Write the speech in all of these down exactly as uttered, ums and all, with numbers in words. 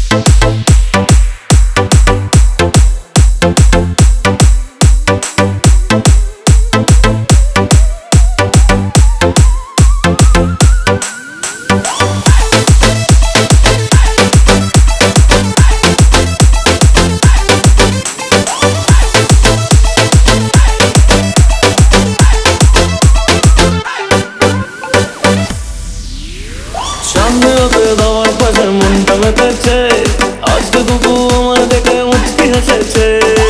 সামনে হতে দেওয়ার পাশে মনটা মেতেছে, আজকে কুকু আমার দেখে মুচকি হেসেছে।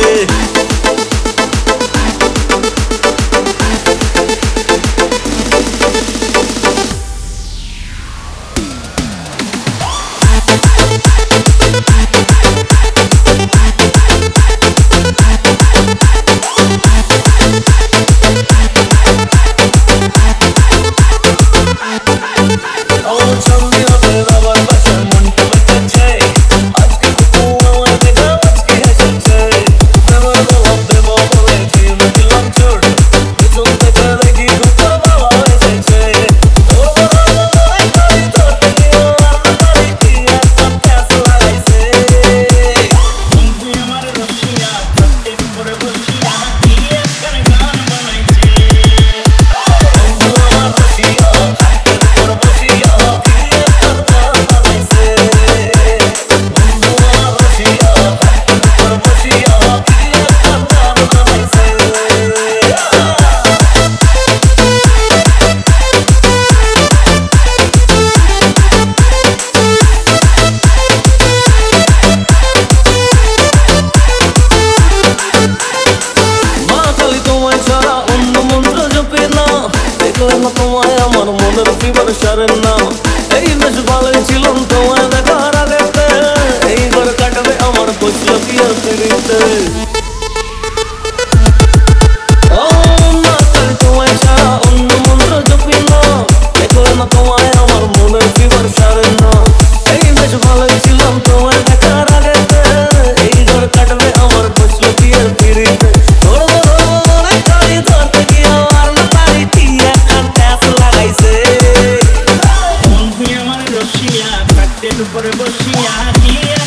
তোমায় আমার মনের ফিবার সারেন না, এই বেশ ভালোই ছিলাম তোমায় দেখার আগেতে, এই ঘর কাটাবে আমার বসলো কি আর ফিরিতে। ও না তাই তোমায় ছাড়া অন্য মন্ত্র জপি না, দেখো না তোমায় আমার মনের ফিবার সারেন না, এই বেশ ভালোই ছিলাম তোমায় দেখার আগেতে, এই ঘর কাটাবে আমার বসলো কি আর ফিরিতে। উপরে বসিয়া